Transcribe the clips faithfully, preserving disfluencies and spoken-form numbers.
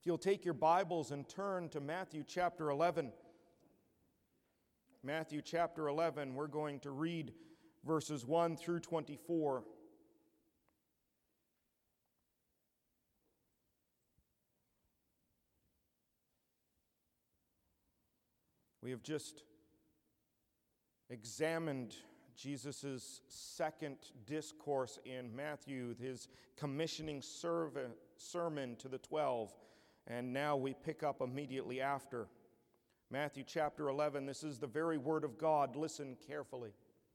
you'll take your Bibles and turn to Matthew chapter eleven. Matthew chapter eleven, we're going to read verses one through twenty-four. We have just examined Jesus' second discourse in Matthew, his commissioning serv- sermon to the twelve, and now we pick up immediately after. Matthew chapter eleven, this is the very word of God. Listen carefully.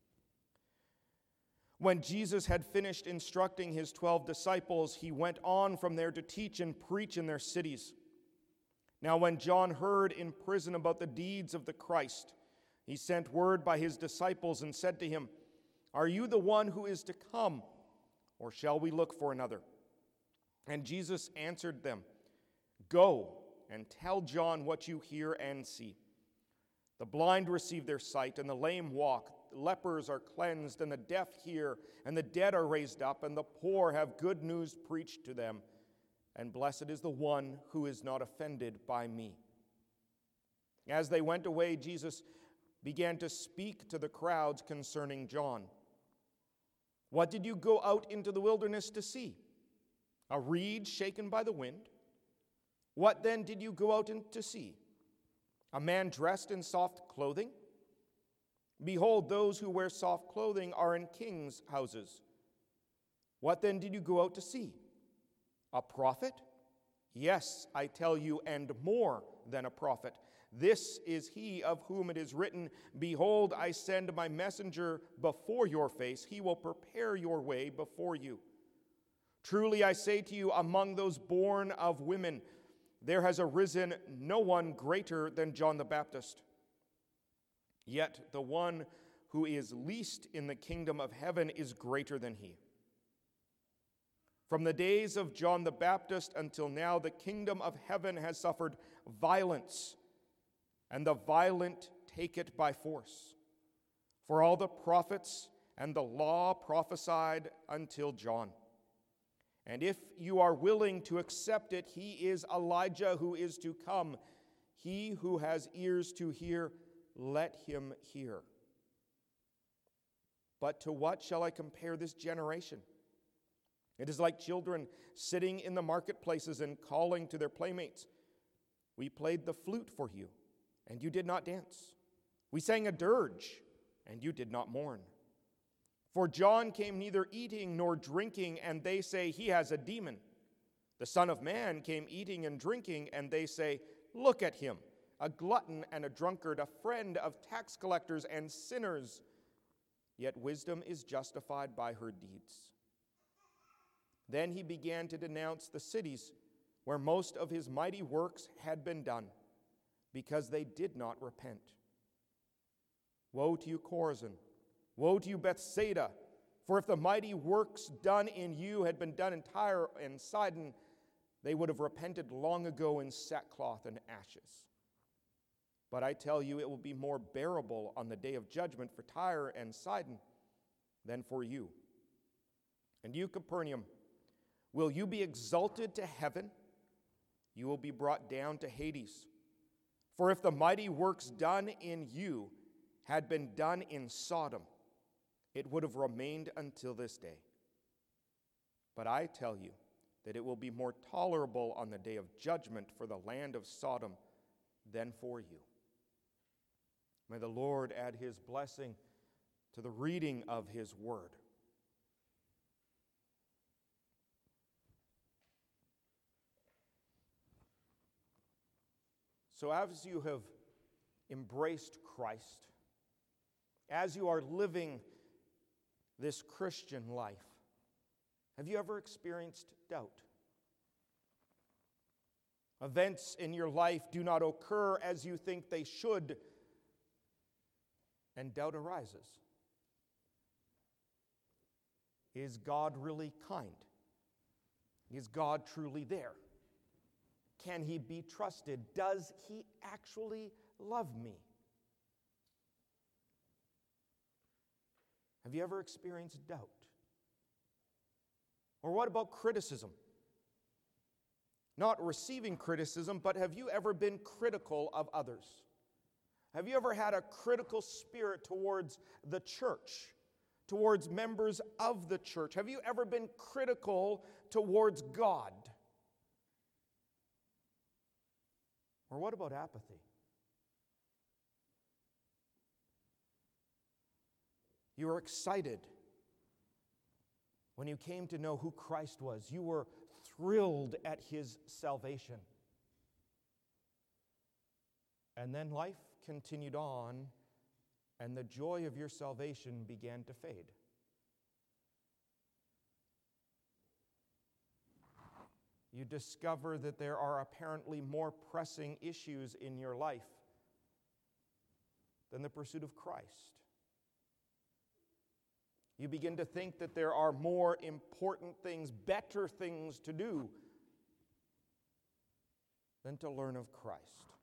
When Jesus had finished instructing his twelve disciples, he went on from there to teach and preach in their cities. Now when John heard in prison about the deeds of the Christ, he sent word by his disciples and said to him, "Are you the one who is to come, or shall we look for another?" And Jesus answered them, "Go and tell John what you hear and see. The blind receive their sight, and the lame walk. The lepers are cleansed, and the deaf hear, and the dead are raised up, and the poor have good news preached to them. And blessed is the one who is not offended by me." As they went away, Jesus began to speak to the crowds concerning John. "What did you go out into the wilderness to see? A reed shaken by the wind? What then did you go out in to see? A man dressed in soft clothing? Behold, those who wear soft clothing are in kings' houses. What then did you go out to see? A prophet? Yes, I tell you, and more than a prophet. This is he of whom it is written, 'Behold, I send my messenger before your face. He will prepare your way before you.' Truly I say to you, among those born of women, there has arisen no one greater than John the Baptist. Yet the one who is least in the kingdom of heaven is greater than he. From the days of John the Baptist until now, the kingdom of heaven has suffered violence, and the violent take it by force. For all the prophets and the law prophesied until John. And if you are willing to accept it, he is Elijah who is to come. He who has ears to hear, let him hear. But to what shall I compare this generation? It is like children sitting in the marketplaces and calling to their playmates, 'We played the flute for you, and you did not dance. We sang a dirge, and you did not mourn. For John came neither eating nor drinking, and they say, he has a demon. The Son of Man came eating and drinking, and they say, look at him, a glutton and a drunkard, a friend of tax collectors and sinners. Yet wisdom is justified by her deeds.' Then he began to denounce the cities where most of his mighty works had been done, because they did not repent. Woe to you, Chorazin! Woe to you, Bethsaida! For if the mighty works done in you had been done in Tyre and Sidon, they would have repented long ago in sackcloth and ashes. But I tell you, it will be more bearable on the day of judgment for Tyre and Sidon than for you. And you, Capernaum, will you be exalted to heaven? You will be brought down to Hades. For if the mighty works done in you had been done in Sodom, it would have remained until this day. But I tell you that it will be more tolerable on the day of judgment for the land of Sodom than for you." May the Lord add his blessing to the reading of his word. So as you have embraced Christ, as you are living this Christian life, have you ever experienced doubt? Events in your life do not occur as you think they should, and doubt arises. Is God really kind? Is God truly there? Can he be trusted? Does he actually love me? Have you ever experienced doubt? Or what about criticism? Not receiving criticism, but have you ever been critical of others? Have you ever had a critical spirit towards the church, towards members of the church? Have you ever been critical towards God? Or what about apathy? You were excited when you came to know who Christ was. You were thrilled at his salvation. And then life continued on, and the joy of your salvation began to fade. You discover that there are apparently more pressing issues in your life than the pursuit of Christ. You begin to think that there are more important things, better things to do than to learn of Christ.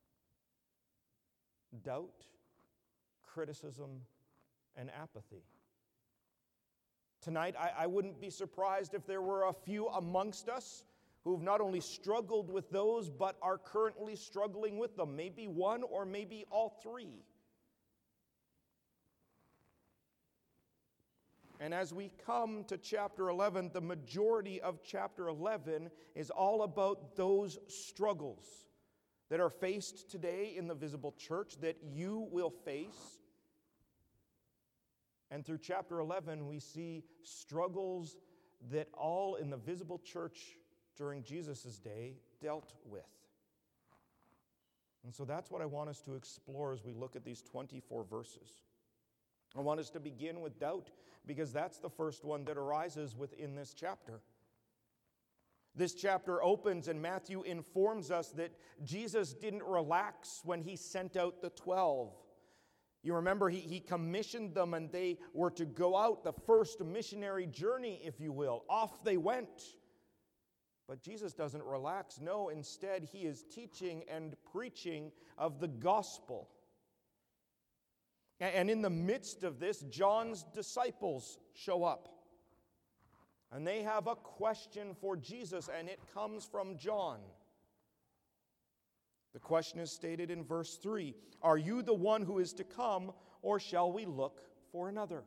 Doubt, criticism, and apathy. Tonight, I, I wouldn't be surprised if there were a few amongst us who've not only struggled with those, but are currently struggling with them. Maybe one or maybe all three. And as we come to chapter eleven, the majority of chapter eleven is all about those struggles that are faced today in the visible church, that you will face. And through chapter eleven, we see struggles that all in the visible church during Jesus' day dealt with. And so that's what I want us to explore as we look at these twenty-four verses. I want us to begin with doubt, because that's the first one that arises within this chapter. This chapter opens and Matthew informs us that Jesus didn't relax when he sent out the twelve. You remember he, he commissioned them and they were to go out, the first missionary journey, if you will. Off they went. But Jesus doesn't relax. No, instead he is teaching and preaching of the gospel. And in the midst of this, John's disciples show up. And they have a question for Jesus, and it comes from John. The question is stated in verse three. Are you the one who is to come, or shall we look for another?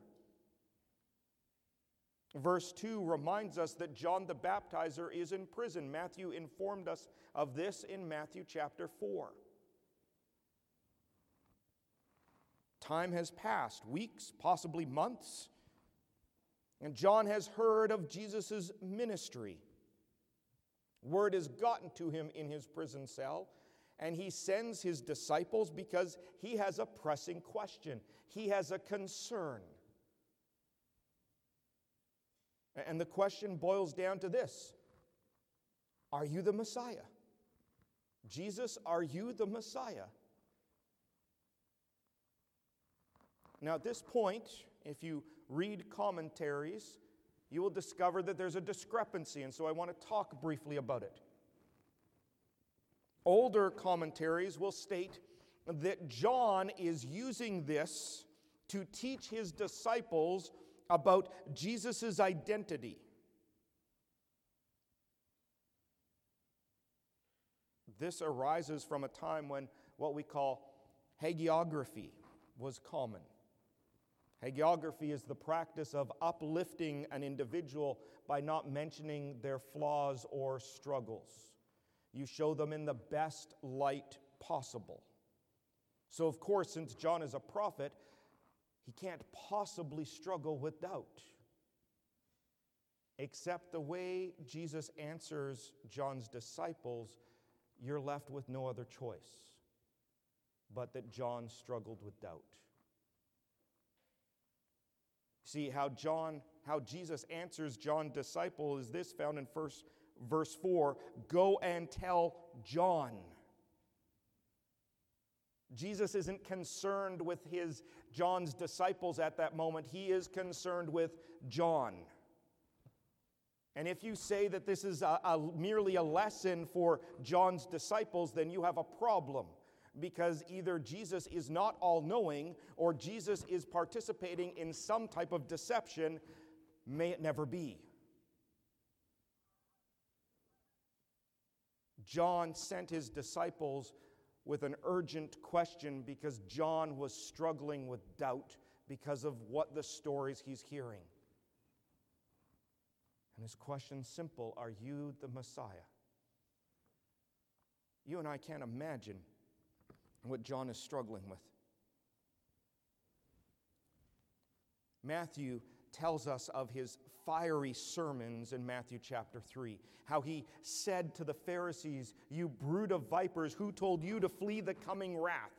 Verse two reminds us that John the Baptizer is in prison. Matthew informed us of this in Matthew chapter four. Time has passed, weeks, possibly months, and John has heard of Jesus' ministry. Word has gotten to him in his prison cell, and he sends his disciples because he has a pressing question. He has a concern. And the question boils down to this: are you the Messiah? Jesus, are you the Messiah? Now, at this point, if you read commentaries, you will discover that there's a discrepancy, and so I want to talk briefly about it. Older commentaries will state that John is using this to teach his disciples about Jesus' identity. This arises from a time when what we call hagiography was common. Hagiography is the practice of uplifting an individual by not mentioning their flaws or struggles. You show them in the best light possible. So, of course, since John is a prophet, he can't possibly struggle with doubt. Except the way Jesus answers John's disciples, you're left with no other choice but that John struggled with doubt. See, how John, how Jesus answers John's disciple is this, found in first verse four. Go and tell John. Jesus isn't concerned with his John's disciples at that moment. He is concerned with John. And if you say that this is a, a, merely a lesson for John's disciples, then you have a problem. Because either Jesus is not all-knowing or Jesus is participating in some type of deception. May it never be. John sent his disciples with an urgent question because John was struggling with doubt because of what the stories he's hearing. And his question's simple: are you the Messiah? You and I can't imagine what John is struggling with. Matthew tells us of his fiery sermons in Matthew chapter three, how he said to the Pharisees, "You brood of vipers, who told you to flee the coming wrath?"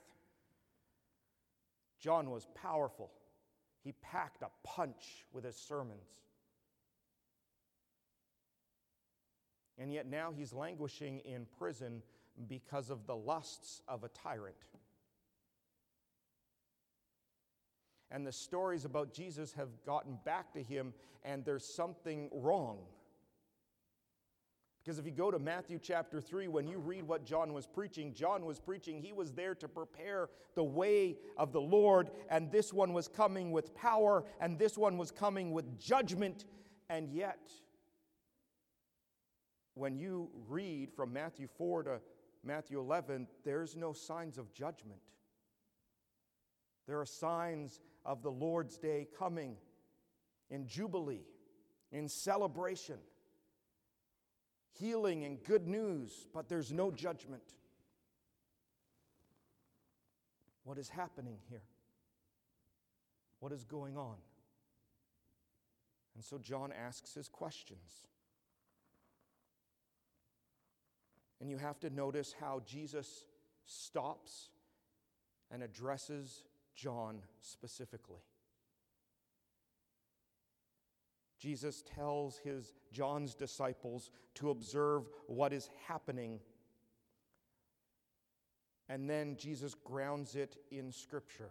John was powerful. He packed a punch with his sermons. And yet now he's languishing in prison because of the lusts of a tyrant. And the stories about Jesus have gotten back to him, and there's something wrong. Because if you go to Matthew chapter three, when you read what John was preaching, John was preaching, he was there to prepare the way of the Lord, and this one was coming with power, and this one was coming with judgment. And yet, when you read from Matthew four to Matthew eleven, there's no signs of judgment. There are signs of the Lord's day coming in jubilee, in celebration, healing and good news, but there's no judgment. What is happening here? What is going on? And so John asks his questions. And you have to notice how Jesus stops and addresses John specifically. Jesus tells his John's disciples to observe what is happening, and then Jesus grounds it in Scripture.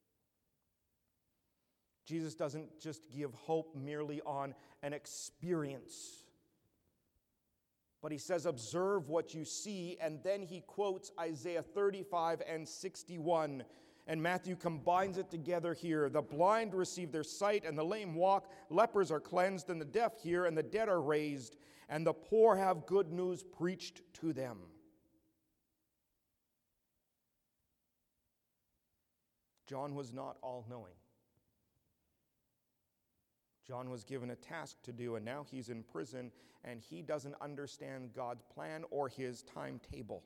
Jesus doesn't just give hope merely on an experience, but he says, observe what you see, and then he quotes Isaiah thirty-five and sixty-one. And Matthew combines it together here. The blind receive their sight, and the lame walk. Lepers are cleansed, and the deaf hear, and the dead are raised, and the poor have good news preached to them. John was not all-knowing. John was given a task to do, and now he's in prison, and he doesn't understand God's plan or his timetable.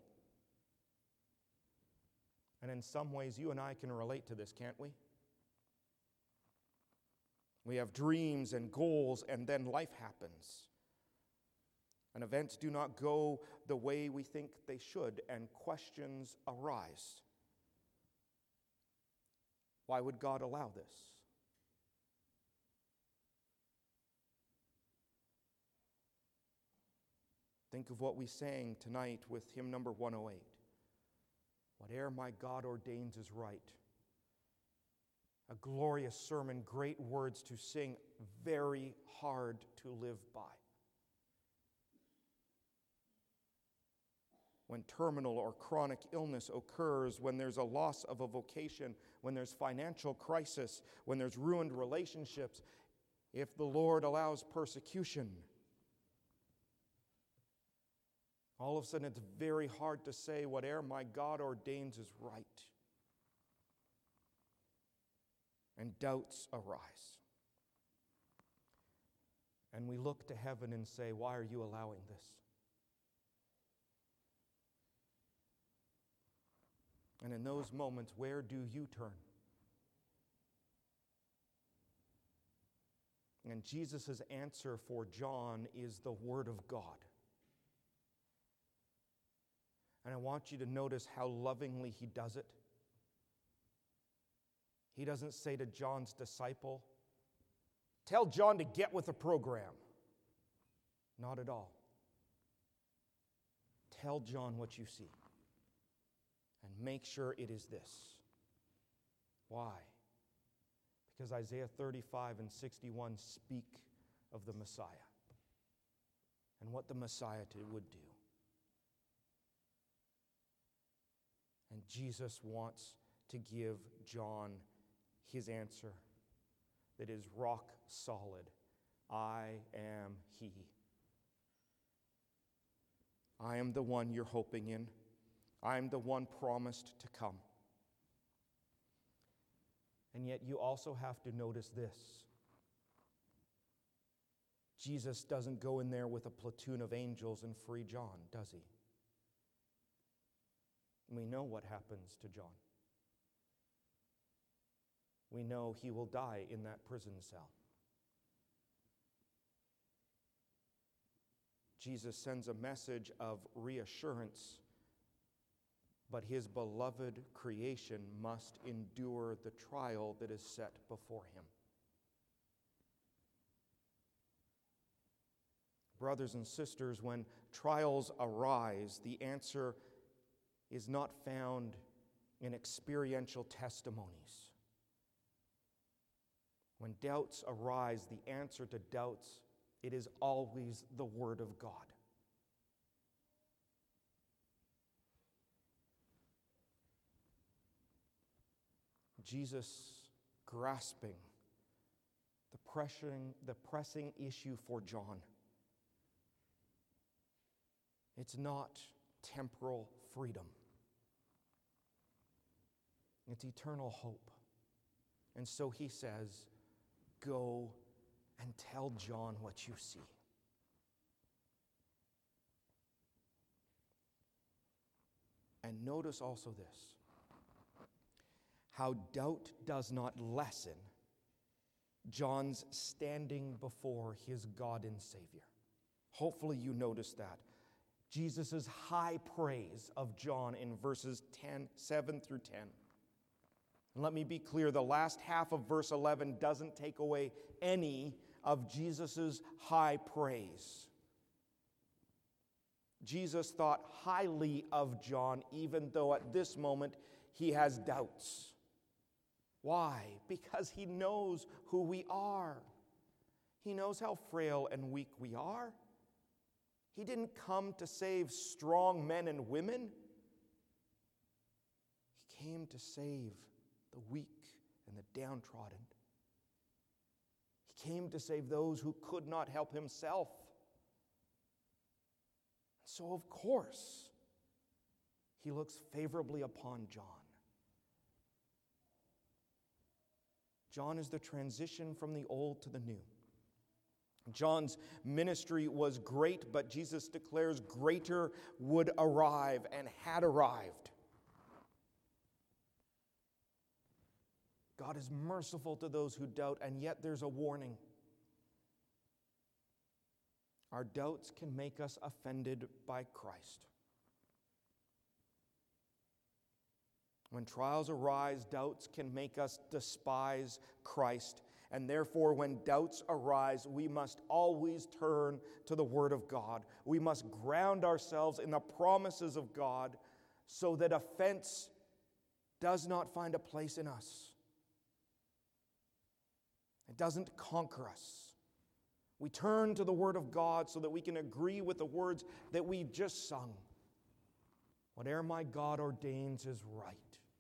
And in some ways, you and I can relate to this, can't we? We have dreams and goals, and then life happens. And events do not go the way we think they should, and questions arise. Why would God allow this? Think of what we sang tonight with hymn number one oh eight. Whate'er my God ordains is right. A glorious sermon, great words to sing, very hard to live by. When terminal or chronic illness occurs, when there's a loss of a vocation, when there's financial crisis, when there's ruined relationships, if the Lord allows persecution, all of a sudden, it's very hard to say whatever my God ordains is right. And doubts arise. And we look to heaven and say, why are you allowing this? And in those moments, where do you turn? And Jesus' answer for John is the Word of God. And I want you to notice how lovingly he does it. He doesn't say to John's disciple, tell John to get with the program. Not at all. Tell John what you see. And make sure it is this. Why? Because Isaiah thirty-five and sixty-one speak of the Messiah and what the Messiah would do. And Jesus wants to give John his answer that is rock solid. I am he. I am the one you're hoping in. I am the one promised to come. And yet you also have to notice this. Jesus doesn't go in there with a platoon of angels and free John, does he? We know what happens to John. We know he will die in that prison cell. Jesus sends a message of reassurance, but his beloved creation must endure the trial that is set before him. Brothers and sisters, when trials arise, the answer is not found in experiential testimonies. When doubts arise, the answer to doubts, it is always the Word of God. Jesus grasping the pressing, the pressing issue for John. It's not temporal freedom. It's eternal hope. And so he says, go and tell John what you see. And notice also this, how doubt does not lessen John's standing before his God and Savior. Hopefully you notice that. Jesus' high praise of John in verses ten, seven through ten. And let me be clear, the last half of verse eleven doesn't take away any of Jesus' high praise. Jesus thought highly of John, even though at this moment he has doubts. Why? Because he knows who we are. He knows how frail and weak we are. He didn't come to save strong men and women. He came to save the weak and the downtrodden. He came to save those who could not help himself. So, of course, he looks favorably upon John. John is the transition from the old to the new. John's ministry was great, but Jesus declares greater would arrive and had arrived. God is merciful to those who doubt, and yet there's a warning. Our doubts can make us offended by Christ. When trials arise, doubts can make us despise Christ. And therefore, when doubts arise, we must always turn to the Word of God. We must ground ourselves in the promises of God so that offense does not find a place in us. It doesn't conquer us. We turn to the Word of God so that we can agree with the words that we've just sung. Whatever my God ordains is right.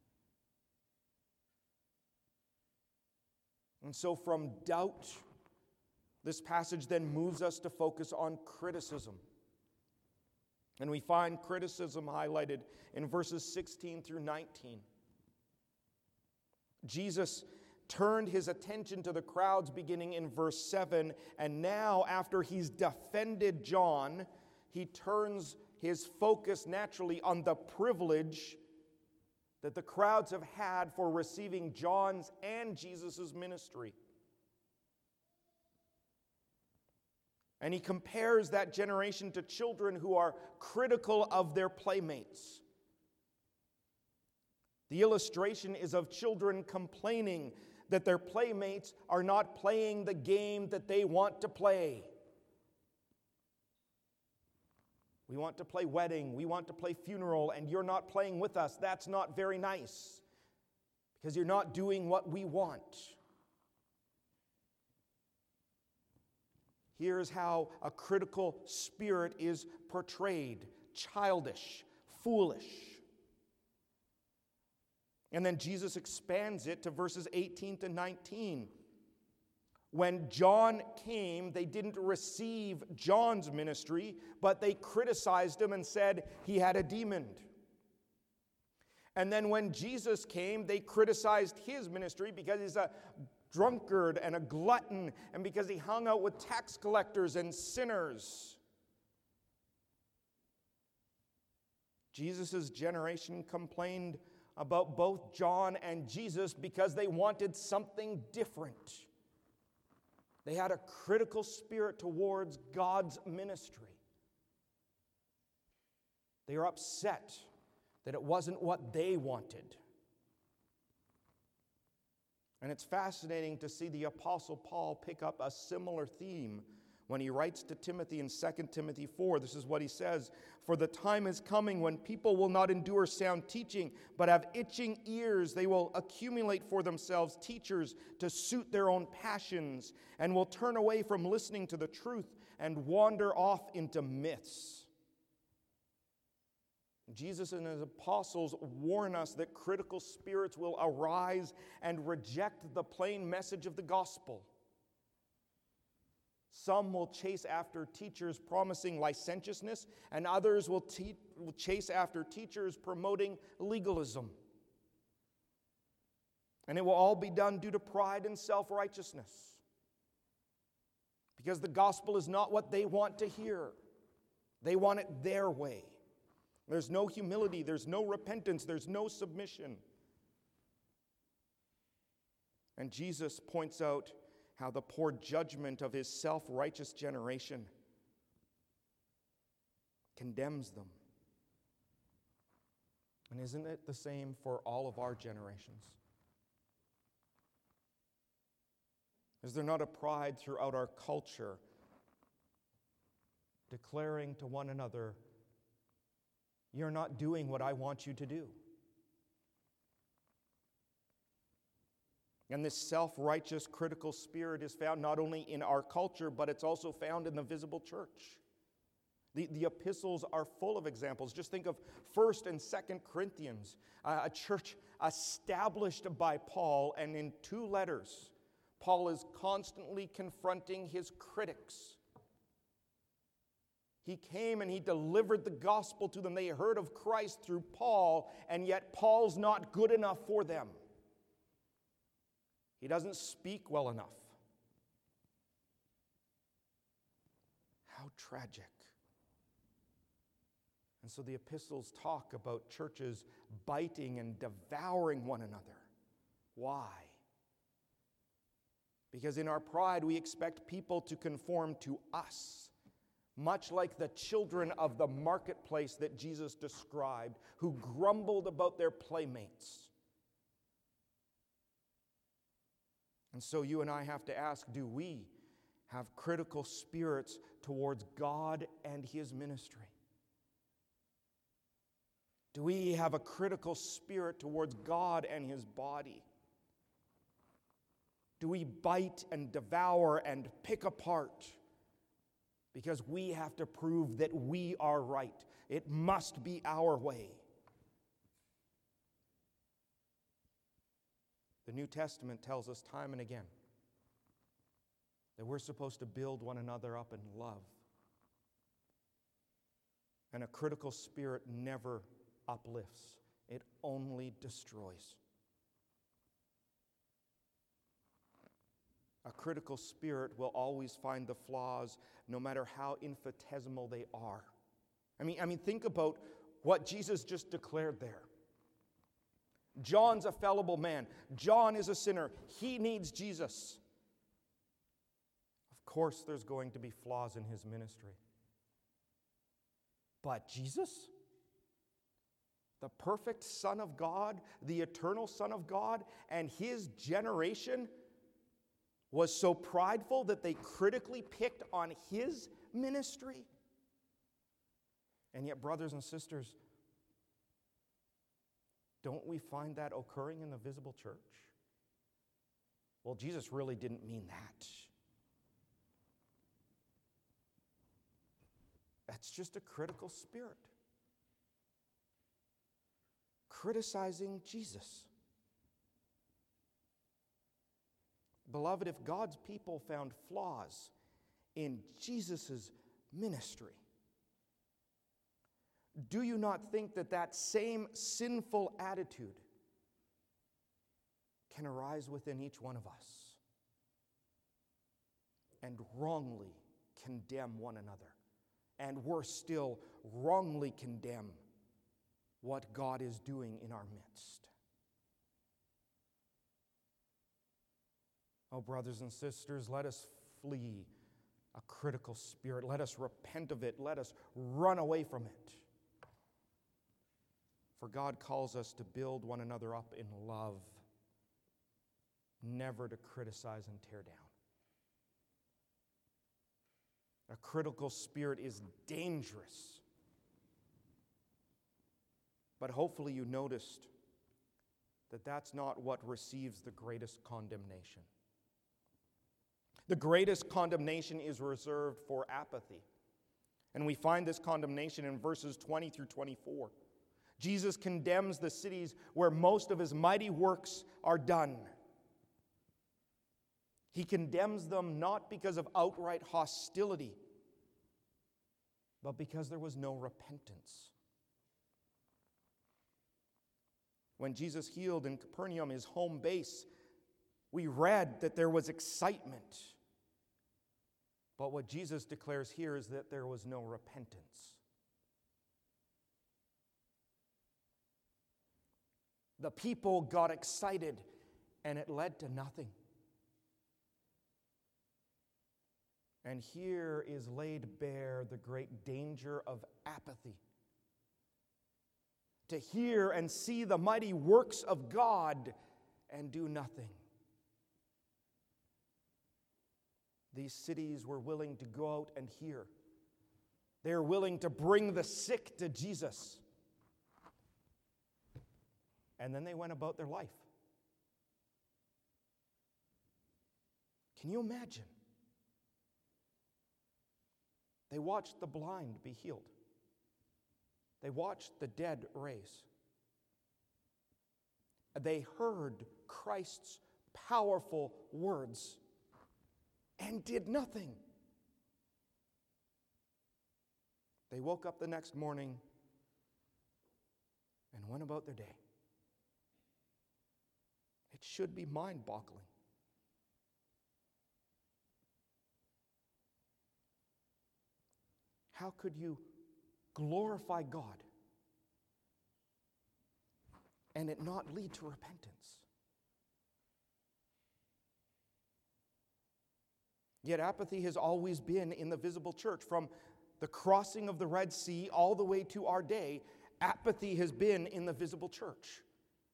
And so from doubt, this passage then moves us to focus on criticism. And we find criticism highlighted in verses sixteen through nineteen. Jesus turned his attention to the crowds beginning in verse seven, and now after he's defended John, he turns his focus naturally on the privilege that the crowds have had for receiving John's and Jesus' ministry. And he compares that generation to children who are critical of their playmates. The illustration is of children complaining that their playmates are not playing the game that they want to play. We want to play wedding, we want to play funeral, and you're not playing with us. That's not very nice, because you're not doing what we want. Here's how a critical spirit is portrayed: childish, foolish. And then Jesus expands it to verses eighteen to nineteen. When John came, they didn't receive John's ministry, but they criticized him and said he had a demon. And then when Jesus came, they criticized his ministry because he's a drunkard and a glutton, and because he hung out with tax collectors and sinners. Jesus' generation complained about both John and Jesus because they wanted something different. They had a critical spirit towards God's ministry. They were upset that it wasn't what they wanted. And it's fascinating to see the Apostle Paul pick up a similar theme when he writes to Timothy in Second Timothy four. This is what he says: "For the time is coming when people will not endure sound teaching, but have itching ears. They will accumulate for themselves teachers to suit their own passions, and will turn away from listening to the truth and wander off into myths." Jesus and his apostles warn us that critical spirits will arise and reject the plain message of the gospel. Some will chase after teachers promising licentiousness, and others will, te- will chase after teachers promoting legalism. And it will all be done due to pride and self-righteousness, because the gospel is not what they want to hear. They want it their way. There's no humility, there's no repentance, there's no submission. And Jesus points out how the poor judgment of his self-righteous generation condemns them. And isn't it the same for all of our generations? Is there not a pride throughout our culture declaring to one another, "You're not doing what I want you to do"? And this self-righteous, critical spirit is found not only in our culture, but it's also found in the visible church. The, the epistles are full of examples. Just think of First and Second Corinthians, uh, a church established by Paul, and in two letters, Paul is constantly confronting his critics. He came and he delivered the gospel to them. They heard of Christ through Paul, and yet Paul's not good enough for them. He doesn't speak well enough. How tragic. And so the epistles talk about churches biting and devouring one another. Why? Because in our pride, we expect people to conform to us, much like the children of the marketplace that Jesus described, who grumbled about their playmates. And so you and I have to ask, do we have critical spirits towards God and his ministry? Do we have a critical spirit towards God and his body? Do we bite and devour and pick apart because we have to prove that we are right? It must be our way. The New Testament tells us time and again that we're supposed to build one another up in love. And a critical spirit never uplifts. It only destroys. A critical spirit will always find the flaws, no matter how infinitesimal they are. I mean, I mean, think about what Jesus just declared there. John's a fallible man. John is a sinner. He needs Jesus. Of course, there's going to be flaws in his ministry. But Jesus, the perfect Son of God, the eternal Son of God, and his generation was so prideful that they critically picked on his ministry. And yet, brothers and sisters, don't we find that occurring in the visible church? Well, Jesus really didn't mean that. That's just a critical spirit. Criticizing Jesus. Beloved, if God's people found flaws in Jesus' ministry, do you not think that that same sinful attitude can arise within each one of us and wrongly condemn one another, and worse still, wrongly condemn what God is doing in our midst? Oh, brothers and sisters, let us flee a critical spirit. Let us repent of it. Let us run away from it. For God calls us to build one another up in love, never to criticize and tear down. A critical spirit is dangerous. But hopefully you noticed that that's not what receives the greatest condemnation. The greatest condemnation is reserved for apathy. And we find this condemnation in verses twenty through twenty-four. Jesus condemns the cities where most of his mighty works are done. He condemns them not because of outright hostility, but because there was no repentance. When Jesus healed in Capernaum, his home base, we read that there was excitement. But what Jesus declares here is that there was no repentance. The people got excited, and it led to nothing. And here is laid bare the great danger of apathy. To hear and see the mighty works of God and do nothing. These cities were willing to go out and hear. They were willing to bring the sick to Jesus. And then they went about their life. Can you imagine? They watched the blind be healed. They watched the dead raise. They heard Christ's powerful words and did nothing. They woke up the next morning and went about their day. It should be mind-boggling. How could you glorify God and it not lead to repentance? Yet apathy has always been in the visible church. From the crossing of the Red Sea all the way to our day, apathy has been in the visible church.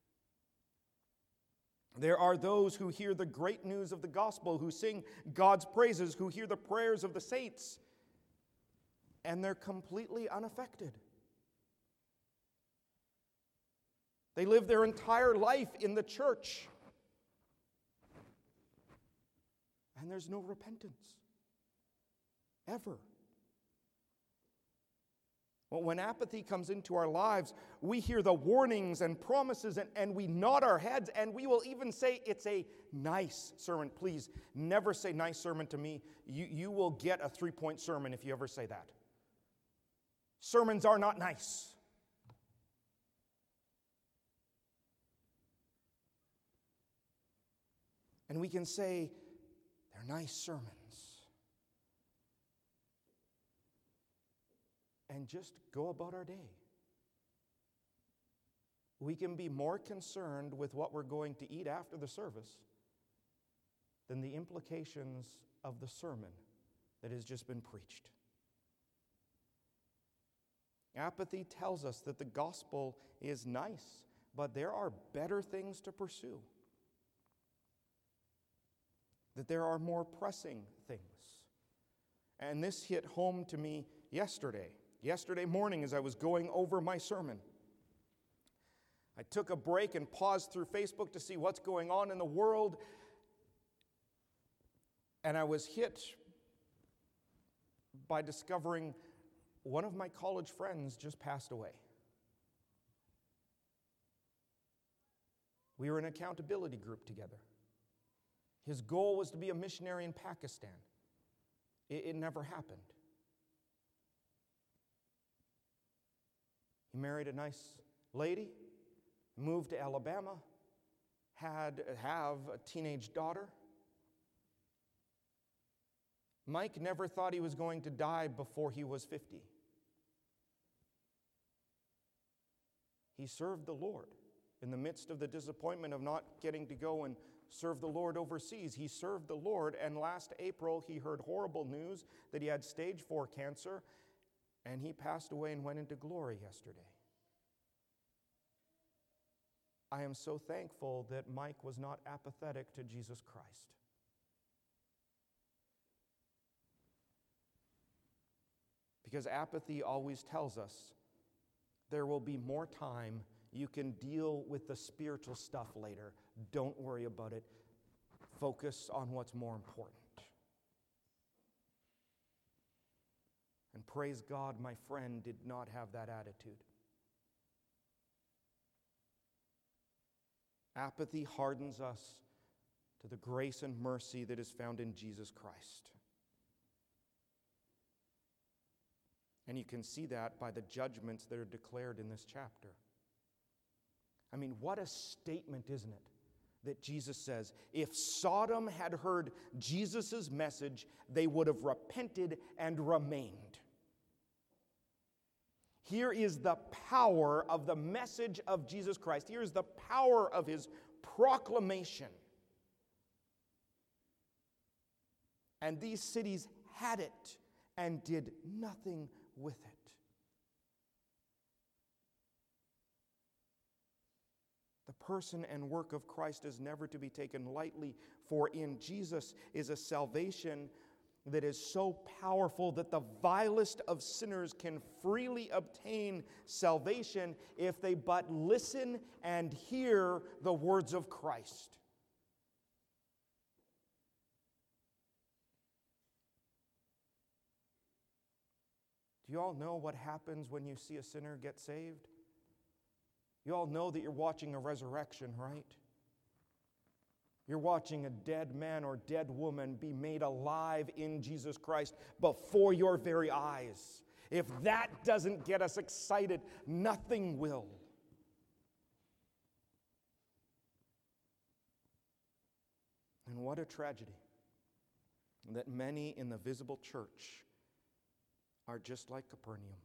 There are those who hear the great news of the gospel, who sing God's praises, who hear the prayers of the saints, and they're completely unaffected. They live their entire life in the church, and there's no repentance. Ever. Well, when apathy comes into our lives, we hear the warnings and promises, and, and we nod our heads, and we will even say it's a nice sermon. Please, never say nice sermon to me. You, you will get a three-point sermon if you ever say that. Sermons are not nice. And we can say, they're nice sermons. And just go about our day. We can be more concerned with what we're going to eat after the service than the implications of the sermon that has just been preached. Apathy tells us that the gospel is nice, but there are better things to pursue. That there are more pressing things. And this hit home to me yesterday. Yesterday morning as I was going over my sermon. I took a break and paused through Facebook to see what's going on in the world. And I was hit by discovering one of my college friends just passed away. We were in an accountability group together. His goal was to be a missionary in Pakistan. It, it never happened. He married a nice lady, moved to Alabama, had have a teenage daughter. Mike never thought he was going to die before he was fifty. He served the Lord. In the midst of the disappointment of not getting to go and serve the Lord overseas, he served the Lord, and last April he heard horrible news that he had stage four cancer, and he passed away and went into glory yesterday. I am so thankful that Mike was not apathetic to Jesus Christ. Because apathy always tells us there will be more time. You can deal with the spiritual stuff later. Don't worry about it. Focus on what's more important. And praise God, my friend did not have that attitude. Apathy hardens us to the grace and mercy that is found in Jesus Christ. And you can see that by the judgments that are declared in this chapter. I mean, what a statement, isn't it? That Jesus says, if Sodom had heard Jesus' message, they would have repented and remained. Here is the power of the message of Jesus Christ. Here is the power of his proclamation. And these cities had it and did nothing with it. The person and work of Christ is never to be taken lightly, for in Jesus is a salvation that is so powerful that the vilest of sinners can freely obtain salvation if they but listen and hear the words of Christ. Do you all know what happens when you see a sinner get saved? You all know that you're watching a resurrection, right? You're watching a dead man or dead woman be made alive in Jesus Christ before your very eyes. If that doesn't get us excited, nothing will. And what a tragedy that many in the visible church are just like Capernaum.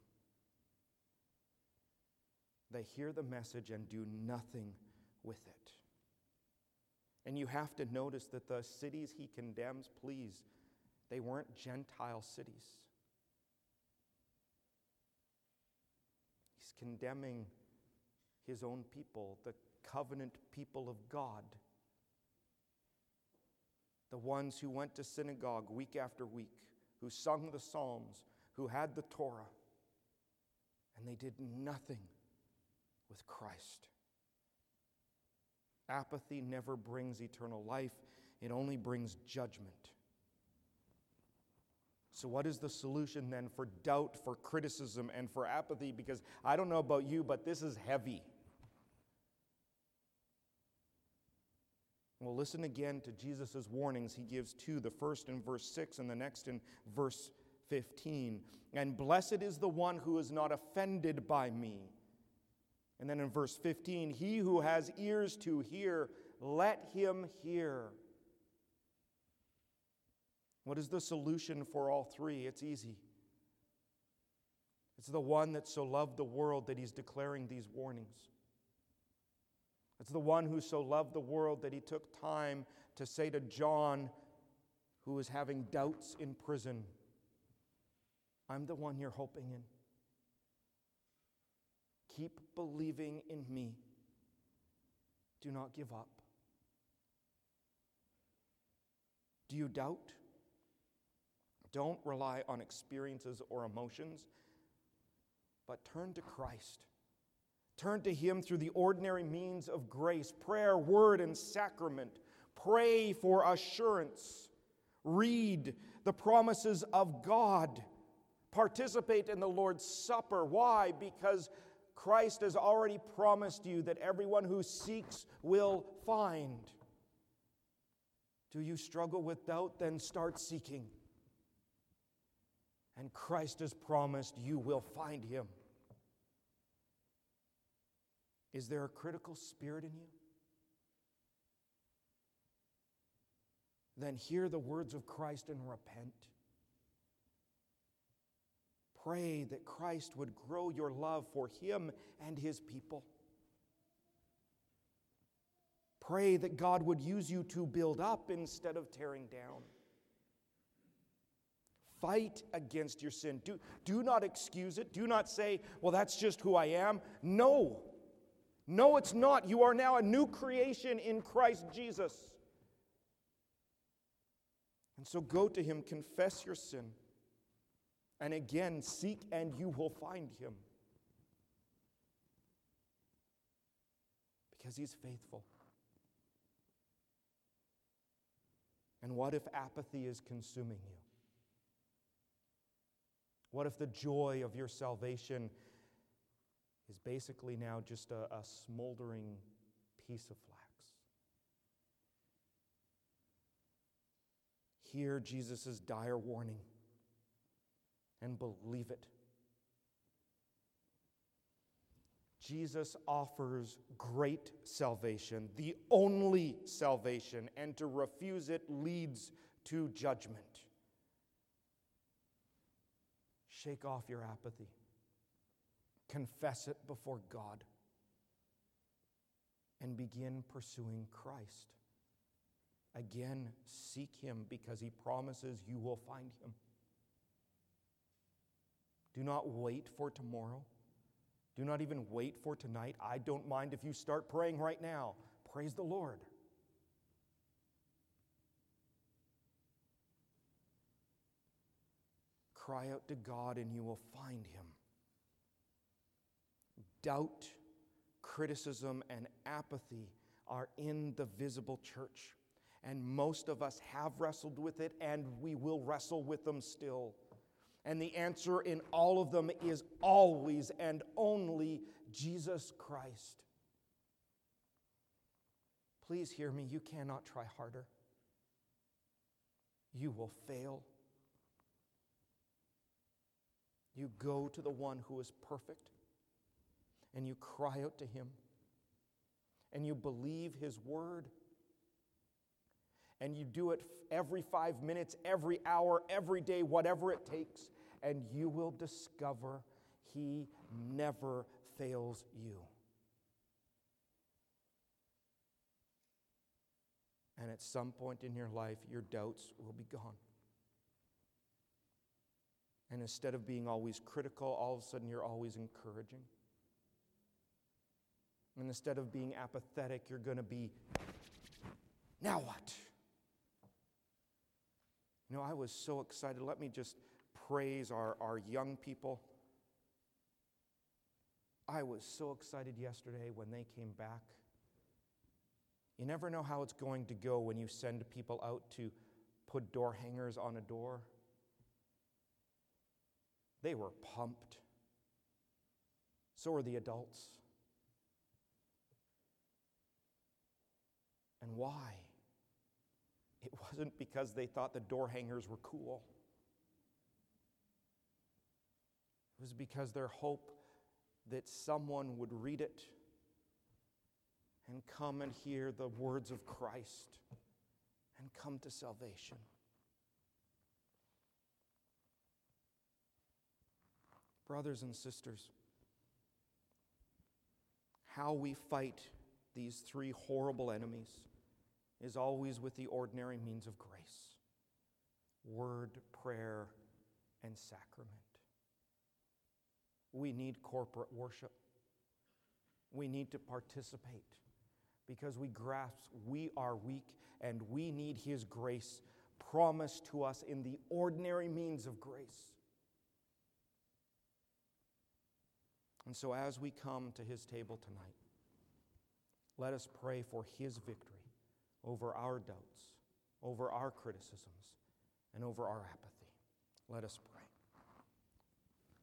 They hear the message and do nothing with it. And you have to notice that the cities he condemns, please, they weren't Gentile cities. He's condemning his own people, the covenant people of God. The ones who went to synagogue week after week, who sung the Psalms, who had the Torah, and they did nothing with Christ. Apathy never brings eternal life. It only brings judgment. So what is the solution then for doubt, for criticism, and for apathy? Because I don't know about you, but this is heavy. Well, listen again to Jesus' warnings. He gives two, the first in verse six and the next in verse fifteen. And blessed is the one who is not offended by me. And then in verse fifteen, he who has ears to hear, let him hear. What is the solution for all three? It's easy. It's the one that so loved the world that he's declaring these warnings. It's the one who so loved the world that he took time to say to John, who was having doubts in prison, I'm the one you're hoping in. Keep believing in me. Do not give up. Do you doubt? Don't rely on experiences or emotions, but turn to Christ. Turn to him through the ordinary means of grace, prayer, word, and sacrament. Pray for assurance. Read the promises of God. Participate in the Lord's Supper. Why? Because Christ has already promised you that everyone who seeks will find. Do you struggle with doubt? Then start seeking. And Christ has promised you will find him. Is there a critical spirit in you? Then hear the words of Christ and repent. Pray that Christ would grow your love for him and his people. Pray that God would use you to build up instead of tearing down. Fight against your sin. Do, do not excuse it. Do not say, well, that's just who I am. No. No, it's not. You are now a new creation in Christ Jesus. And so go to him, confess your sin, and again seek and you will find him. Because he's faithful. And what if apathy is consuming you? What if the joy of your salvation is basically now just a, a smoldering piece of flax? Hear Jesus' dire warning and believe it. Jesus offers great salvation, the only salvation, and to refuse it leads to judgment. Shake off your apathy. Confess it before God. And begin pursuing Christ. Again, seek him because he promises you will find him. Do not wait for tomorrow. Do not even wait for tonight. I don't mind if you start praying right now. Praise the Lord. Cry out to God and you will find him. Doubt, criticism, and apathy are in the visible church. And most of us have wrestled with it, and we will wrestle with them still. And the answer in all of them is always and only Jesus Christ. Please hear me, you cannot try harder. You will fail. You go to the one who is perfect, and you cry out to him, and you believe his word, and you do it every five minutes, every hour, every day, whatever it takes, and you will discover he never fails you. And at some point in your life, your doubts will be gone. And instead of being always critical, all of a sudden you're always encouraging. And instead of being apathetic, you're going to be, now what? You know, I was so excited. Let me just praise our, our young people. I was so excited yesterday when they came back. You never know how it's going to go when you send people out to put door hangers on a door. They were pumped. So were the adults. And why? It wasn't because they thought the door hangers were cool. It was because their hope that someone would read it and come and hear the words of Christ and come to salvation. Brothers and sisters, how we fight these three horrible enemies is always with the ordinary means of grace: word, prayer, and sacrament. We need corporate worship. We need to participate because we grasp we are weak and we need his grace promised to us in the ordinary means of grace. And so as we come to his table tonight, let us pray for his victory over our doubts, over our criticisms, and over our apathy. Let us pray.